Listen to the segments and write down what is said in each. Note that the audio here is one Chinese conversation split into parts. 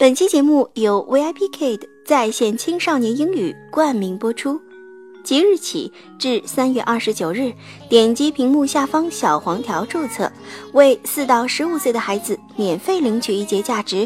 本期节目由 VIPKid 在线青少年英语冠名播出。即日起至3月29日，点击屏幕下方小黄条注册，为4到15岁的孩子免费领取一节价值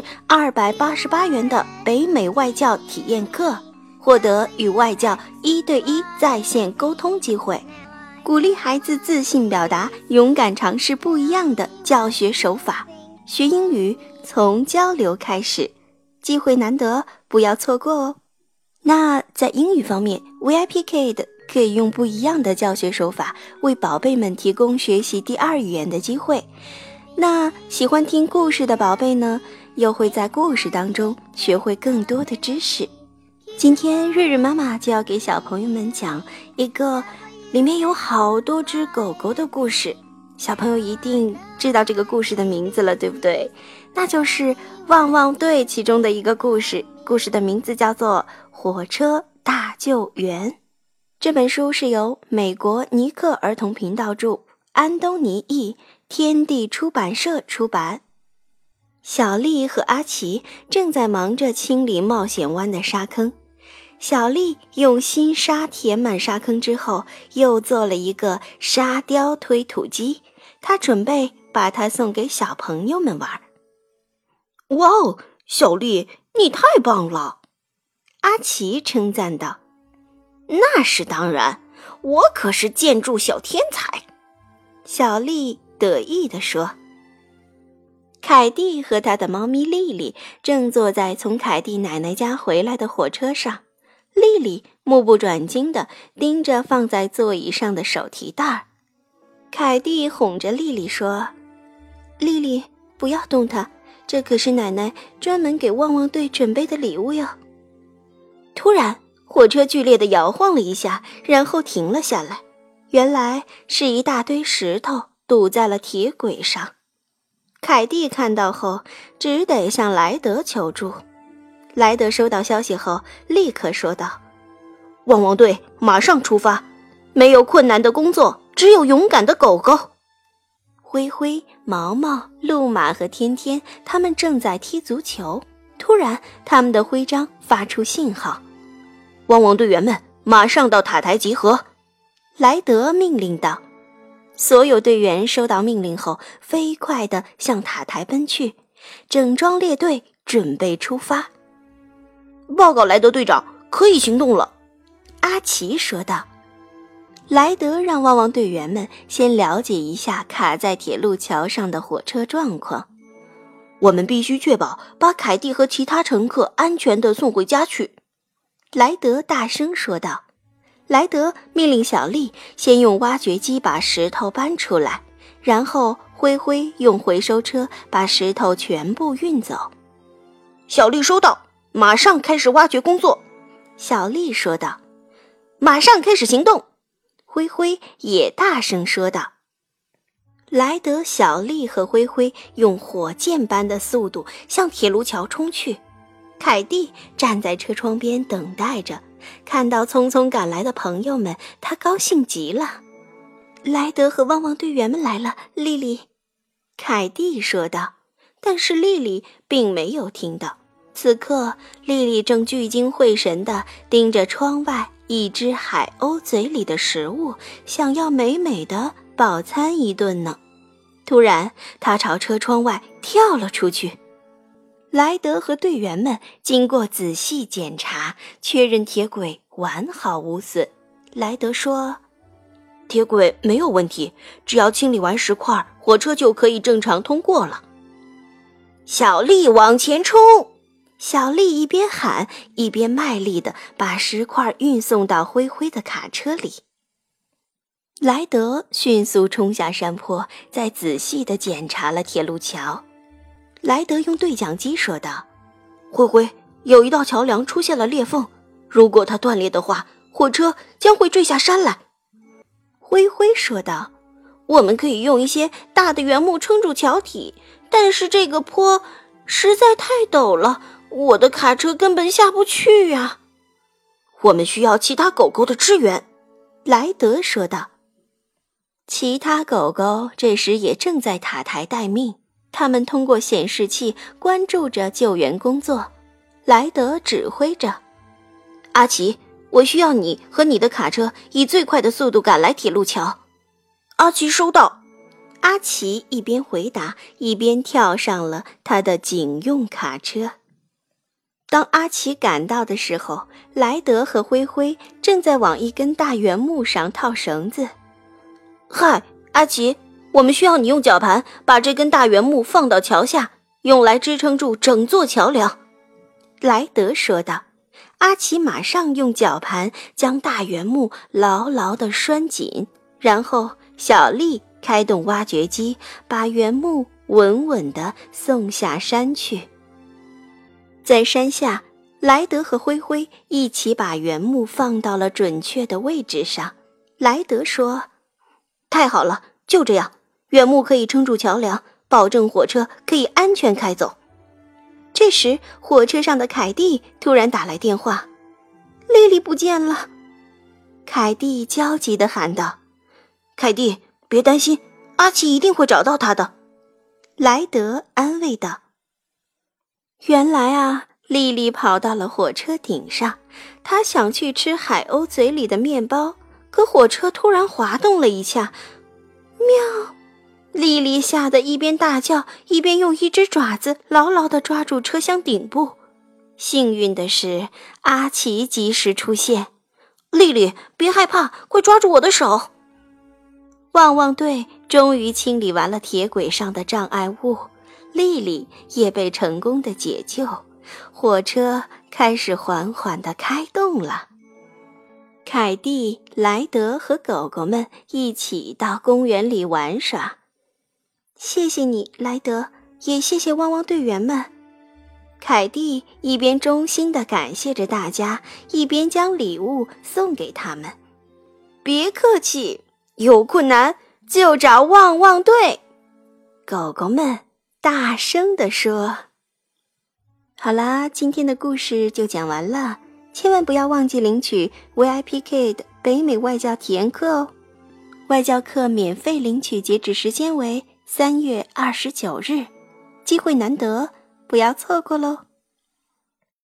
288元的北美外教体验课，获得与外教1对1在线沟通机会，鼓励孩子自信表达，勇敢尝试不一样的教学手法。学英语从交流开始，机会难得，不要错过哦。那在英语方面 ，VIPKid 可以用不一样的教学手法为宝贝们提供学习第二语言的机会。那喜欢听故事的宝贝呢，又会在故事当中学会更多的知识。今天瑞瑞妈妈就要给小朋友们讲一个里面有好多只狗狗的故事，小朋友一定知道这个故事的名字了，对不对？那就是汪汪队其中的一个故事，故事的名字叫做火车大救援。这本书是由美国尼克儿童频道著，安东尼译，天地出版社出版。小丽和阿奇正在忙着清理冒险湾的沙坑。小丽用新沙填满沙坑之后，又做了一个沙雕推土机，她准备把它送给小朋友们玩。 哇哦，小丽，你太棒了！ 阿奇称赞道。 那是当然，我可是建筑小天才。 小丽得意地说。凯蒂和他的猫咪莉莉正坐在从凯蒂奶奶家回来的火车上，莉莉目不转睛地盯着放在座椅上的手提袋。凯蒂哄着莉莉说：莉莉，不要动它，这可是奶奶专门给汪汪队准备的礼物哟。突然，火车剧烈地摇晃了一下，然后停了下来。原来是一大堆石头堵在了铁轨上。凯蒂看到后，只得向莱德求助。莱德收到消息后，立刻说道： 汪汪队马上出发，没有困难的工作，只有勇敢的狗狗。 灰灰、毛毛、路马和天天他们正在踢足球，突然他们的徽章发出信号。 汪汪队员们马上到塔台集合， 莱德命令道。所有队员收到命令后，飞快地向塔台奔去，整装列队准备出发。 报告莱德队长，可以行动了， 阿奇说道。莱德让汪汪队员们先了解一下卡在铁路桥上的火车状况。 我们必须确保把凯蒂和其他乘客安全地送回家去， 莱德大声说道。莱德命令小丽先用挖掘机把石头搬出来，然后灰灰用回收车把石头全部运走。 小丽收到，马上开始挖掘工作， 小丽说道。 马上开始行动， 灰灰也大声说道。莱德、小丽和灰灰用火箭般的速度向铁路桥冲去。凯蒂站在车窗边等待着，看到匆匆赶来的朋友们，他高兴极了。莱德和汪汪队员们来了，莉莉，凯蒂说道。但是莉莉并没有听到。此刻，莉莉正聚精会神地盯着窗外一只海鸥嘴里的食物，想要美美的饱餐一顿呢。突然，她朝车窗外跳了出去。莱德和队员们经过仔细检查，确认铁轨完好无损。莱德说： 铁轨没有问题，只要清理完石块，火车就可以正常通过了。 小丽往前冲！小丽一边喊，一边卖力地把石块运送到灰灰的卡车里。莱德迅速冲下山坡，再仔细地检查了铁路桥。莱德用对讲机说道： 灰灰，有一道桥梁出现了裂缝，如果它断裂的话，火车将会坠下山来。 灰灰说道：我们可以用一些大的原木撑住桥体，但是这个坡实在太陡了，我的卡车根本下不去啊。 我们需要其他狗狗的支援， 莱德说道。其他狗狗这时也正在塔台待命， 他们通过显示器关注着救援工作。莱德指挥着： 阿奇，我需要你和你的卡车以最快的速度赶来铁路桥。 阿奇收到。 阿奇一边回答，一边跳上了他的警用卡车。当阿奇赶到的时候，莱德和灰灰正在往一根大圆木上套绳子。 嗨，阿奇，我们需要你用绞盘把这根大圆木放到桥下，用来支撑住整座桥梁。 莱德说道。阿奇马上用绞盘将大圆木牢牢地拴紧，然后小丽开动挖掘机，把原木稳稳地送下山去。在山下，莱德和灰灰一起把原木放到了准确的位置上。莱德说： 太好了，就这样，原木可以撑住桥梁，保证火车可以安全开走。 这时，火车上的凯蒂突然打来电话：莉莉不见了。凯蒂焦急地喊道： 凯蒂，别担心，阿奇一定会找到她的。 莱德安慰道。原来啊，莉莉跑到了火车顶上，她想去吃海鸥嘴里的面包，可火车突然滑动了一下，喵！莉莉吓得一边大叫，一边用一只爪子牢牢地抓住车厢顶部。幸运的是，阿奇及时出现。 莉莉，别害怕，快抓住我的手。 汪汪队终于清理完了铁轨上的障碍物，莉莉也被成功的解救，火车开始缓缓地开动了。凯蒂、莱德和狗狗们一起到公园里玩耍。谢谢你，莱德，也谢谢汪汪队员们。凯蒂一边衷心地感谢着大家，一边将礼物送给他们。 别客气，有困难就找汪汪队。 狗狗们大声地说。好啦，今天的故事就讲完了，千万不要忘记领取 VIPKid 北美外教体验课哦。外教课免费领取，截止时间为3月29日，机会难得，不要错过喽。